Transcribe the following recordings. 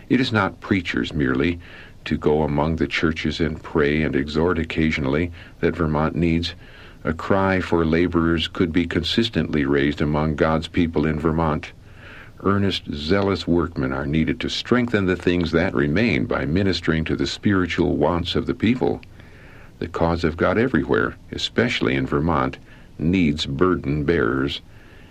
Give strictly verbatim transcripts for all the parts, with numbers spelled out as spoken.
It is not preachers merely to go among the churches and pray and exhort occasionally that Vermont needs. A cry for laborers could be consistently raised among God's people in Vermont. Earnest, zealous workmen are needed to strengthen the things that remain by ministering to the spiritual wants of the people. The cause of God everywhere, especially in Vermont, needs burden bearers.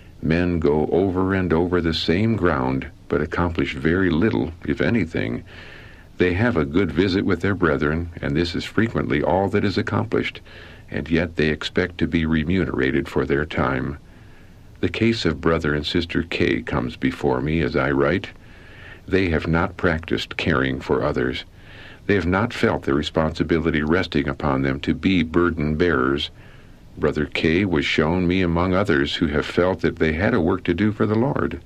Men go over and over the same ground, but accomplish very little, if anything. They have a good visit with their brethren, and this is frequently all that is accomplished, and yet they expect to be remunerated for their time. The case of Brother and Sister K comes before me as I write. They have not practiced caring for others. They have not felt the responsibility resting upon them to be burden bearers. Brother K was shown me among others who have felt that they had a work to do for the Lord.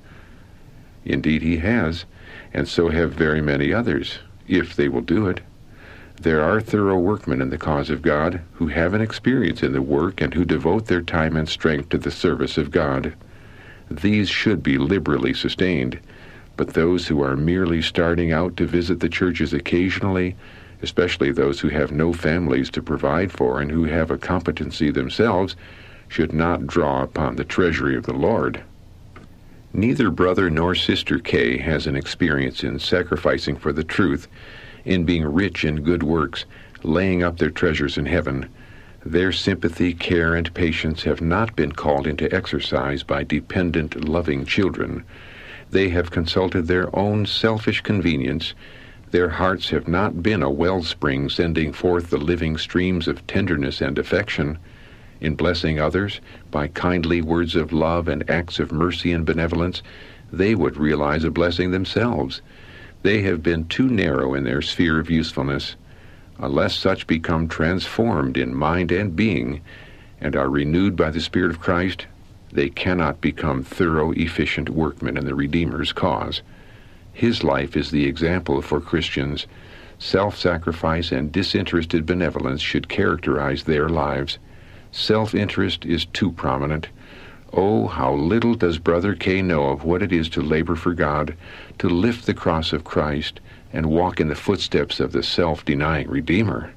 Indeed he has, and so have very many others, if they will do it. There are thorough workmen in the cause of God who have an experience in the work and who devote their time and strength to the service of God. These should be liberally sustained, but those who are merely starting out to visit the churches occasionally, especially those who have no families to provide for and who have a competency themselves, should not draw upon the treasury of the Lord. Neither Brother nor Sister K has an experience in sacrificing for the truth, in being rich in good works, laying up their treasures in heaven. Their sympathy, care, and patience have not been called into exercise by dependent, loving children. They have consulted their own selfish convenience. Their hearts have not been a wellspring sending forth the living streams of tenderness and affection. In blessing others, by kindly words of love and acts of mercy and benevolence, they would realize a blessing themselves. They have been too narrow in their sphere of usefulness. Unless such become transformed in mind and being, and are renewed by the Spirit of Christ, they cannot become thorough, efficient workmen in the Redeemer's cause. His life is the example for Christians. Self-sacrifice and disinterested benevolence should characterize their lives. Self-interest is too prominent. Oh, how little does Brother K know of what it is to labor for God, to lift the cross of Christ, and walk in the footsteps of the self-denying Redeemer.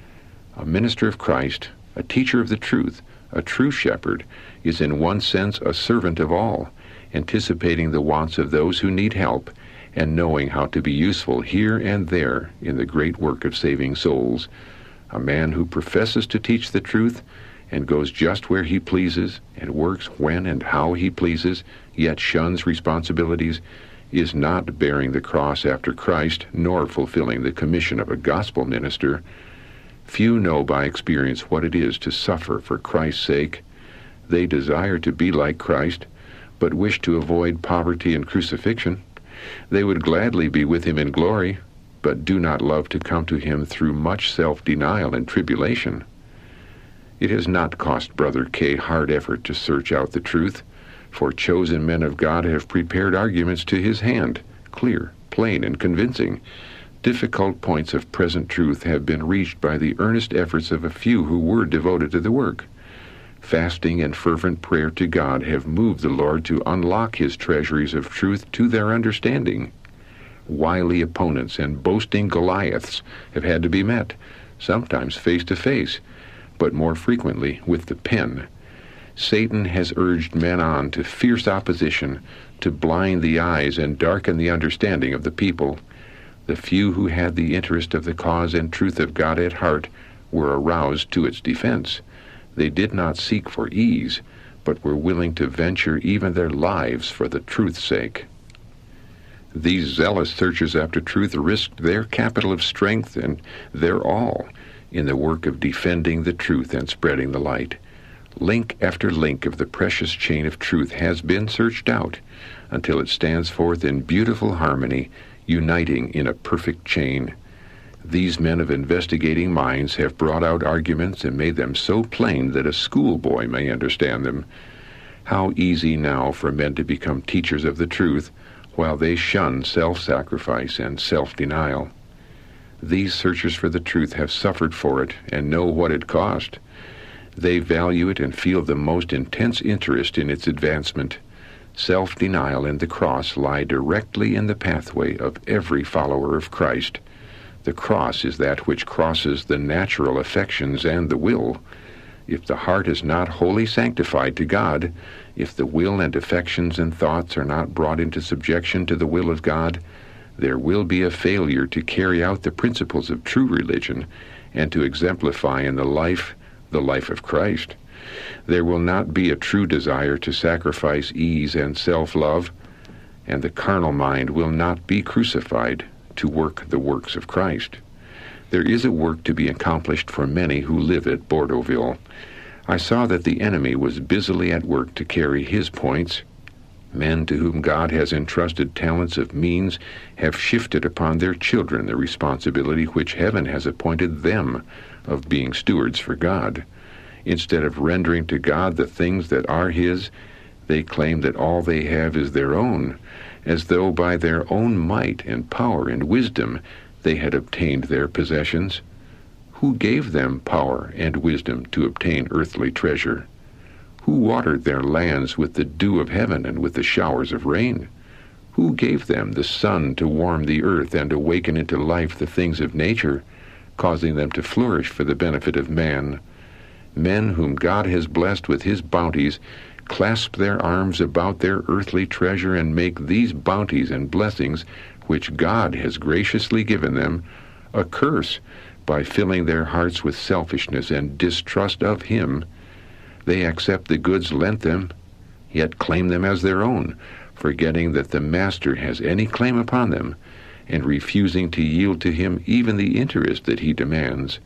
A minister of Christ, a teacher of the truth, a true shepherd, is in one sense a servant of all, anticipating the wants of those who need help, and knowing how to be useful here and there in the great work of saving souls. A man who professes to teach the truth, and goes just where he pleases, and works when and how he pleases, yet shuns responsibilities, is not bearing the cross after Christ, nor fulfilling the commission of a gospel minister. Few know by experience what it is to suffer for Christ's sake. They desire to be like Christ, but wish to avoid poverty and crucifixion. They would gladly be with him in glory, but do not love to come to him through much self-denial and tribulation. It has not cost Brother K hard effort to search out the truth, for chosen men of God have prepared arguments to his hand, clear, plain, and convincing. Difficult points of present truth have been reached by the earnest efforts of a few who were devoted to the work. Fasting and fervent prayer to God have moved the Lord to unlock his treasuries of truth to their understanding. Wily opponents and boasting Goliaths have had to be met, sometimes face to face, but more frequently with the pen. Satan has urged men on to fierce opposition, to blind the eyes and darken the understanding of the people. The few who had the interest of the cause and truth of God at heart were aroused to its defense. They did not seek for ease, but were willing to venture even their lives for the truth's sake. These zealous searchers after truth risked their capital of strength and their all in the work of defending the truth and spreading the light. Link after link of the precious chain of truth has been searched out until it stands forth in beautiful harmony, uniting in a perfect chain. These men of investigating minds have brought out arguments and made them so plain that a schoolboy may understand them. How easy now for men to become teachers of the truth, while they shun self-sacrifice and self-denial. These searchers for the truth have suffered for it and know what it cost. They value it and feel the most intense interest in its advancement. Self-denial and the cross lie directly in the pathway of every follower of Christ. The cross is that which crosses the natural affections and the will. If the heart is not wholly sanctified to God, if the will and affections and thoughts are not brought into subjection to the will of God, there will be a failure to carry out the principles of true religion and to exemplify in the life the life of Christ. There will not be a true desire to sacrifice ease and self-love, and the carnal mind will not be crucified to work the works of Christ. There is a work to be accomplished for many who live at Bordeauxville. I saw that the enemy was busily at work to carry his points. Men to whom God has entrusted talents of means have shifted upon their children the responsibility which heaven has appointed them of being stewards for God. Instead of rendering to God the things that are His, they claim that all they have is their own, as though by their own might and power and wisdom they had obtained their possessions. Who gave them power and wisdom to obtain earthly treasure? Who watered their lands with the dew of heaven and with the showers of rain? Who gave them the sun to warm the earth and awaken into life the things of nature, causing them to flourish for the benefit of man? Men whom God has blessed with His bounties clasp their arms about their earthly treasure and make these bounties and blessings, which God has graciously given them, a curse by filling their hearts with selfishness and distrust of Him. They accept the goods lent them, yet claim them as their own, forgetting that the Master has any claim upon them, and refusing to yield to Him even the interest that He demands.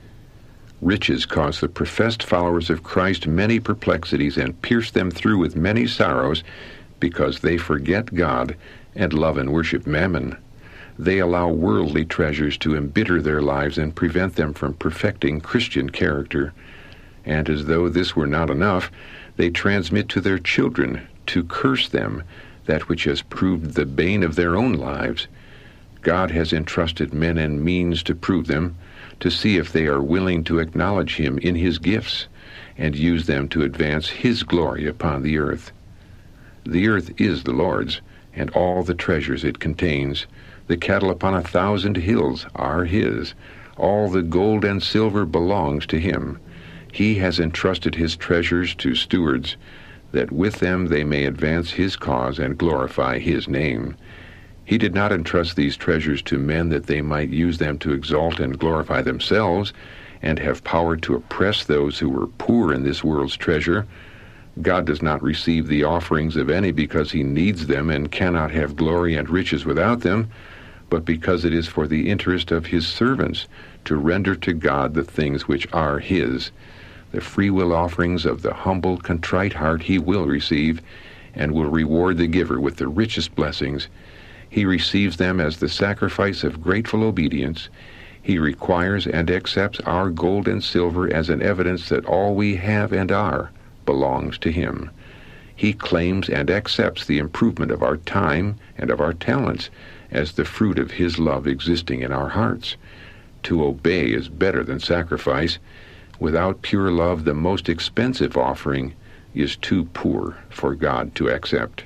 Riches cause the professed followers of Christ many perplexities and pierce them through with many sorrows because they forget God and love and worship mammon. They allow worldly treasures to embitter their lives and prevent them from perfecting Christian character. And as though this were not enough, they transmit to their children to curse them that which has proved the bane of their own lives. God has entrusted men and means to prove them, to see if they are willing to acknowledge Him in His gifts and use them to advance His glory upon the earth. The earth is the Lord's, and all the treasures it contains. The cattle upon a thousand hills are His. All the gold and silver belongs to Him. He has entrusted His treasures to stewards, that with them they may advance His cause and glorify His name. He did not entrust these treasures to men that they might use them to exalt and glorify themselves and have power to oppress those who were poor in this world's treasure. God does not receive the offerings of any because He needs them and cannot have glory and riches without them, but because it is for the interest of His servants to render to God the things which are His. The free will offerings of the humble, contrite heart He will receive, and will reward the giver with the richest blessings. He receives them as the sacrifice of grateful obedience. He requires and accepts our gold and silver as an evidence that all we have and are belongs to Him. He claims and accepts the improvement of our time and of our talents as the fruit of His love existing in our hearts. To obey is better than sacrifice. Without pure love, the most expensive offering is too poor for God to accept.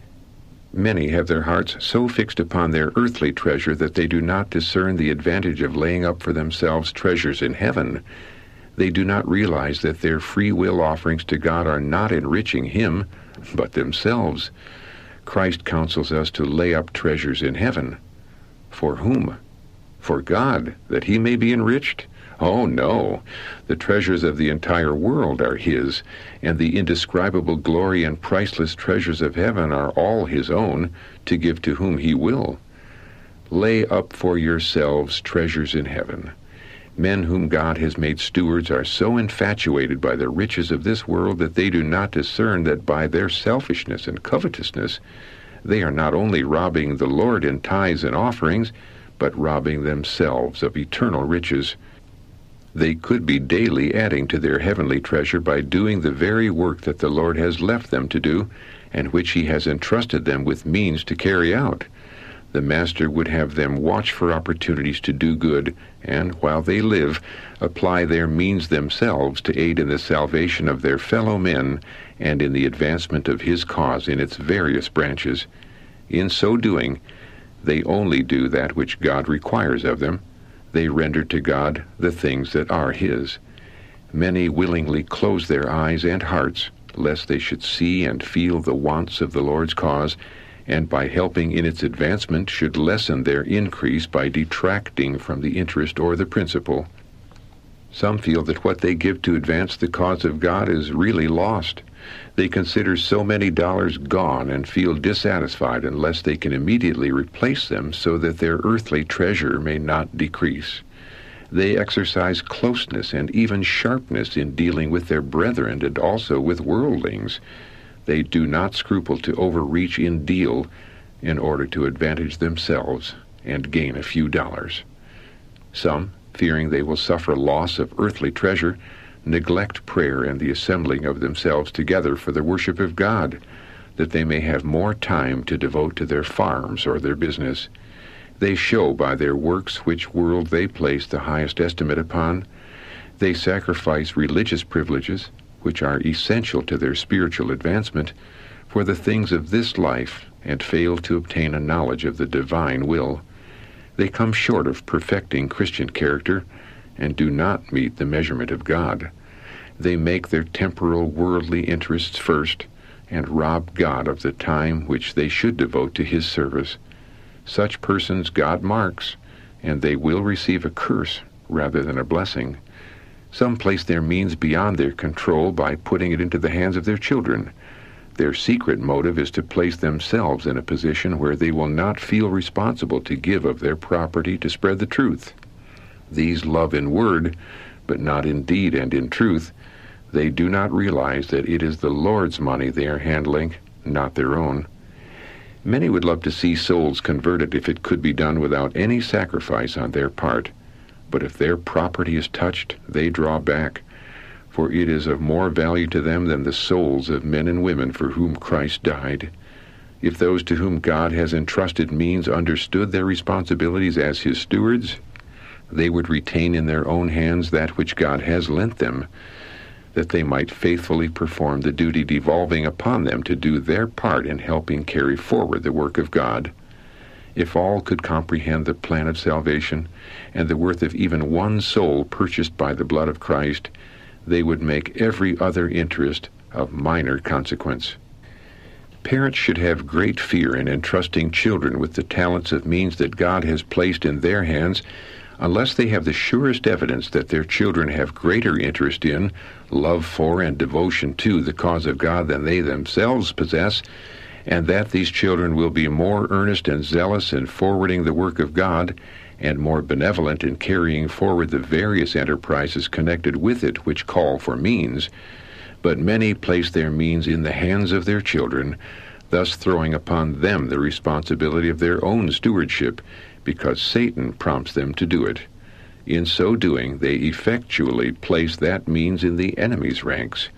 Many have their hearts so fixed upon their earthly treasure that they do not discern the advantage of laying up for themselves treasures in heaven. They do not realize that their free will offerings to God are not enriching Him, but themselves. Christ counsels us to lay up treasures in heaven. For whom? For God, that He may be enriched? Oh, no. The treasures of the entire world are His, and the indescribable glory and priceless treasures of heaven are all His own, to give to whom He will. Lay up for yourselves treasures in heaven. Men whom God has made stewards are so infatuated by the riches of this world that they do not discern that by their selfishness and covetousness they are not only robbing the Lord in tithes and offerings, but robbing themselves of eternal riches. They could be daily adding to their heavenly treasure by doing the very work that the Lord has left them to do, and which He has entrusted them with means to carry out. The Master would have them watch for opportunities to do good, and, while they live, apply their means themselves to aid in the salvation of their fellow men and in the advancement of His cause in its various branches. In so doing, they only do that which God requires of them. They render to God the things that are His. Many willingly close their eyes and hearts, lest they should see and feel the wants of the Lord's cause, and by helping in its advancement should lessen their increase by detracting from the interest or the principle. Some feel that what they give to advance the cause of God is really lost. They consider so many dollars gone and feel dissatisfied unless they can immediately replace them so that their earthly treasure may not decrease. They exercise closeness and even sharpness in dealing with their brethren and also with worldlings. They do not scruple to overreach in deal in order to advantage themselves and gain a few dollars. Some, fearing they will suffer loss of earthly treasure, neglect prayer and the assembling of themselves together for the worship of God, that they may have more time to devote to their farms or their business. They show by their works which world they place the highest estimate upon. They sacrifice religious privileges, which are essential to their spiritual advancement, for the things of this life, and fail to obtain a knowledge of the divine will. They come short of perfecting Christian character, and do not meet the measurement of God. They make their temporal worldly interests first, and rob God of the time which they should devote to His service. Such persons God marks, and they will receive a curse rather than a blessing. Some place their means beyond their control by putting it into the hands of their children. Their secret motive is to place themselves in a position where they will not feel responsible to give of their property to spread the truth. These love in word, but not in deed and in truth. They do not realize that it is the Lord's money they are handling, not their own. Many would love to see souls converted if it could be done without any sacrifice on their part. But if their property is touched, they draw back, for it is of more value to them than the souls of men and women for whom Christ died. If those to whom God has entrusted means understood their responsibilities as His stewards, they would retain in their own hands that which God has lent them, that they might faithfully perform the duty devolving upon them to do their part in helping carry forward the work of God. If all could comprehend the plan of salvation and the worth of even one soul purchased by the blood of Christ, they would make every other interest of minor consequence. Parents should have great fear in entrusting children with the talents of means that God has placed in their hands, unless they have the surest evidence that their children have greater interest in, love for, and devotion to the cause of God than they themselves possess, and that these children will be more earnest and zealous in forwarding the work of God, and more benevolent in carrying forward the various enterprises connected with it which call for means. But many place their means in the hands of their children, thus throwing upon them the responsibility of their own stewardship, because Satan prompts them to do it. In so doing, they effectually place that means in the enemy's ranks.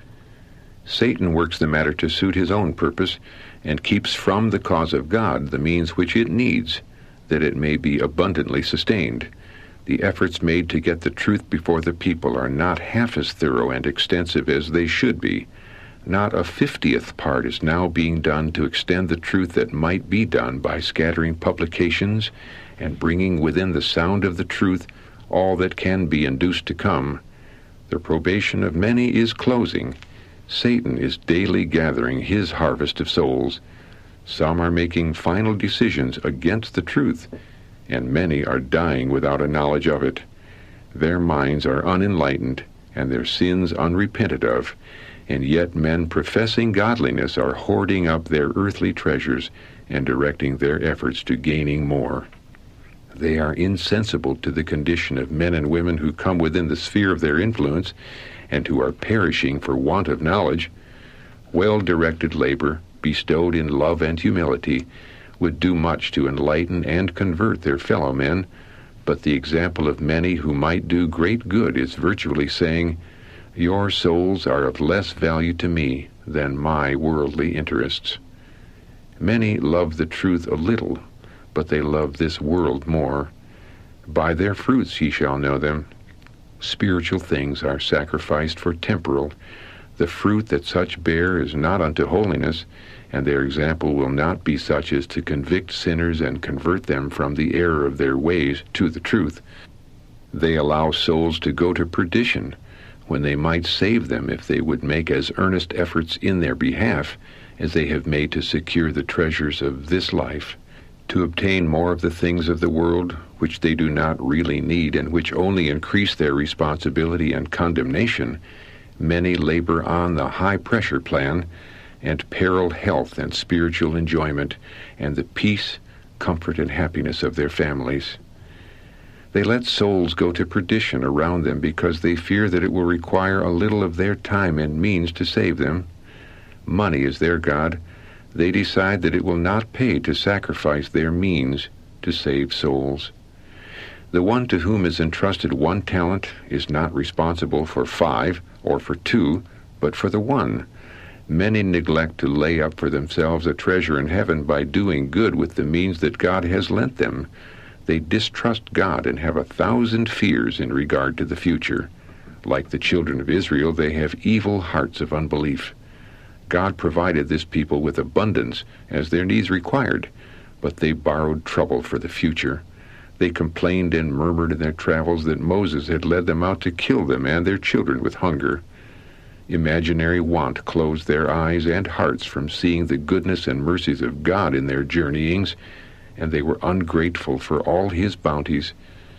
Satan works the matter to suit his own purpose, and keeps from the cause of God the means which it needs, that it may be abundantly sustained. The efforts made to get the truth before the people are not half as thorough and extensive as they should be. Not a fiftieth part is now being done to extend the truth that might be done by scattering publications and bringing within the sound of the truth all that can be induced to come. The probation of many is closing. Satan is daily gathering his harvest of souls. Some are making final decisions against the truth, and many are dying without a knowledge of it. Their minds are unenlightened, and their sins unrepented of, and yet men professing godliness are hoarding up their earthly treasures and directing their efforts to gaining more. They are insensible to the condition of men and women who come within the sphere of their influence, and who are perishing for want of knowledge. Well-directed labor, bestowed in love and humility, would do much to enlighten and convert their fellow men, but the example of many who might do great good is virtually saying, "Your souls are of less value to me than my worldly interests." Many love the truth a little, but they love this world more. By their fruits ye shall know them. Spiritual things are sacrificed for temporal. The fruit that such bear is not unto holiness, and their example will not be such as to convict sinners and convert them from the error of their ways to the truth. They allow souls to go to perdition, when they might save them if they would make as earnest efforts in their behalf as they have made to secure the treasures of this life, to obtain more of the things of the world, which they do not really need and which only increase their responsibility and condemnation. Many labor on the high-pressure plan and peril health and spiritual enjoyment and the peace, comfort, and happiness of their families. They let souls go to perdition around them because they fear that it will require a little of their time and means to save them. Money is their god. They decide that it will not pay to sacrifice their means to save souls. The one to whom is entrusted one talent is not responsible for five or for two, but for the one. Many neglect to lay up for themselves a treasure in heaven by doing good with the means that God has lent them. They distrust God and have a thousand fears in regard to the future. Like the children of Israel, they have evil hearts of unbelief. God provided this people with abundance as their needs required, but they borrowed trouble for the future. They complained and murmured in their travels that Moses had led them out to kill them and their children with hunger. Imaginary want closed their eyes and hearts from seeing the goodness and mercies of God in their journeyings, and they were ungrateful for all his bounties.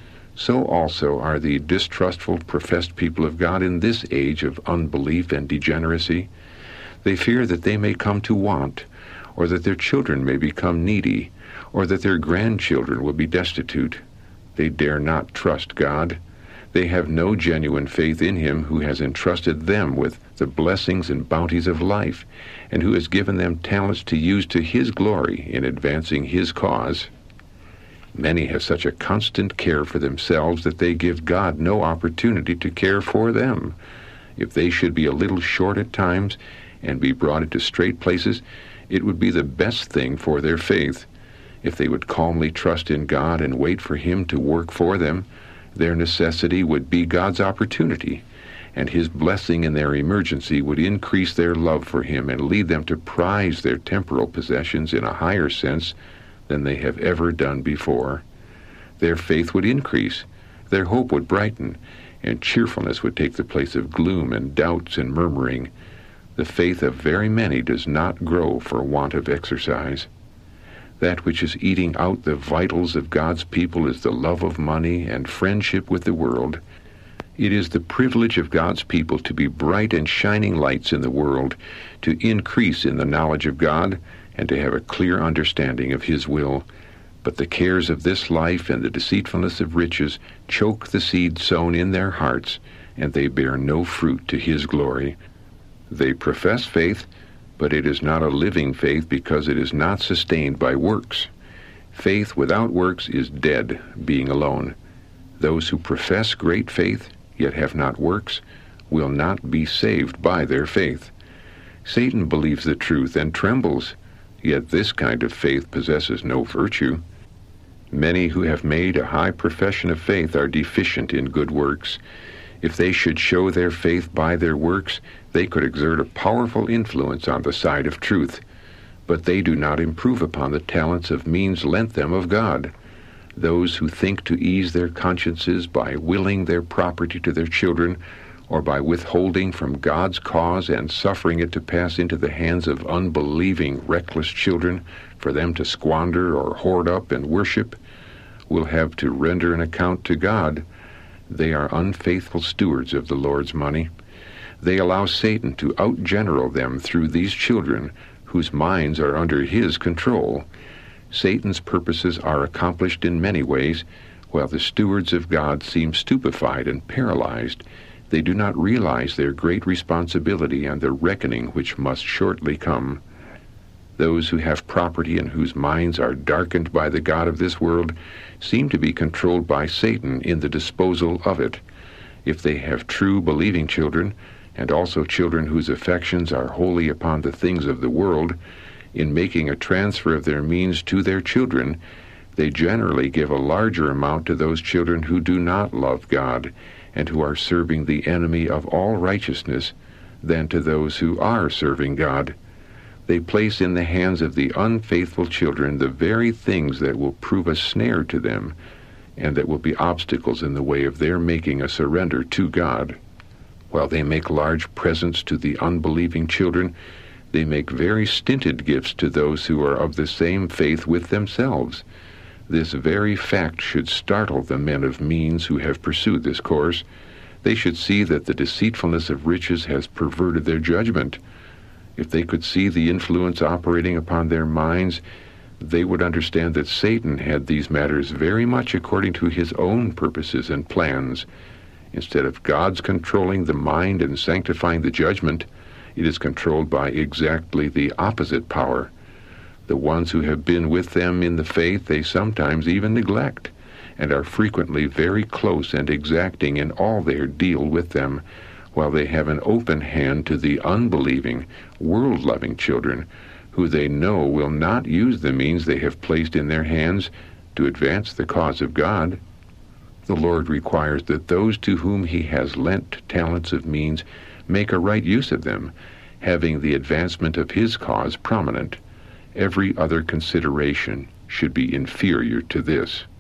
So also are the distrustful professed people of God in this age of unbelief and degeneracy. They fear that they may come to want, or that their children may become needy, or that their grandchildren will be destitute. They dare not trust God. They have no genuine faith in him who has entrusted them with the blessings and bounties of life, and who has given them talents to use to his glory in advancing his cause. Many have such a constant care for themselves that they give God no opportunity to care for them. If they should be a little short at times and be brought into straight places, it would be the best thing for their faith. If they would calmly trust in God and wait for him to work for them, their necessity would be God's opportunity, and his blessing in their emergency would increase their love for him and lead them to prize their temporal possessions in a higher sense than they have ever done before. Their faith would increase, their hope would brighten, and cheerfulness would take the place of gloom and doubts and murmuring. The faith of very many does not grow for want of exercise. That which is eating out the vitals of God's people is the love of money and friendship with the world. It is the privilege of God's people to be bright and shining lights in the world, to increase in the knowledge of God, and to have a clear understanding of his will. But the cares of this life and the deceitfulness of riches choke the seed sown in their hearts, and they bear no fruit to his glory. They profess faith, but it is not a living faith because it is not sustained by works. Faith without works is dead, being alone. Those who profess great faith, yet have not works, will not be saved by their faith. Satan believes the truth and trembles, yet this kind of faith possesses no virtue. Many who have made a high profession of faith are deficient in good works. If they should show their faith by their works, they could exert a powerful influence on the side of truth. But they do not improve upon the talents of means lent them of God. Those who think to ease their consciences by willing their property to their children, or by withholding from God's cause and suffering it to pass into the hands of unbelieving, reckless children for them to squander or hoard up and worship, will have to render an account to God. They are unfaithful stewards of the Lord's money. They allow Satan to outgeneral them through these children, whose minds are under his control. Satan's purposes are accomplished in many ways, while the stewards of God seem stupefied and paralyzed. They do not realize their great responsibility and the reckoning which must shortly come. Those who have property and whose minds are darkened by the god of this world seem to be controlled by Satan in the disposal of it. If they have true believing children, and also children whose affections are wholly upon the things of the world, in making a transfer of their means to their children, They generally give a larger amount to those children who do not love God and who are serving the enemy of all righteousness than to those who are serving God. They place in the hands of the unfaithful children the very things that will prove a snare to them and that will be obstacles in the way of their making a surrender to God. While they make large presents to the unbelieving children, they make very stinted gifts to those who are of the same faith with themselves. This very fact should startle the men of means who have pursued this course. They should see that the deceitfulness of riches has perverted their judgment. If they could see the influence operating upon their minds, they would understand that Satan had these matters very much according to his own purposes and plans. Instead of God's controlling the mind and sanctifying the judgment, it is controlled by exactly the opposite power. The ones who have been with them in the faith they sometimes even neglect, and are frequently very close and exacting in all their deal with them, while they have an open hand to the unbelieving, world-loving children, who they know will not use the means they have placed in their hands to advance the cause of God. The Lord requires that those to whom he has lent talents of means make a right use of them, having the advancement of his cause prominent. Every other consideration should be inferior to this.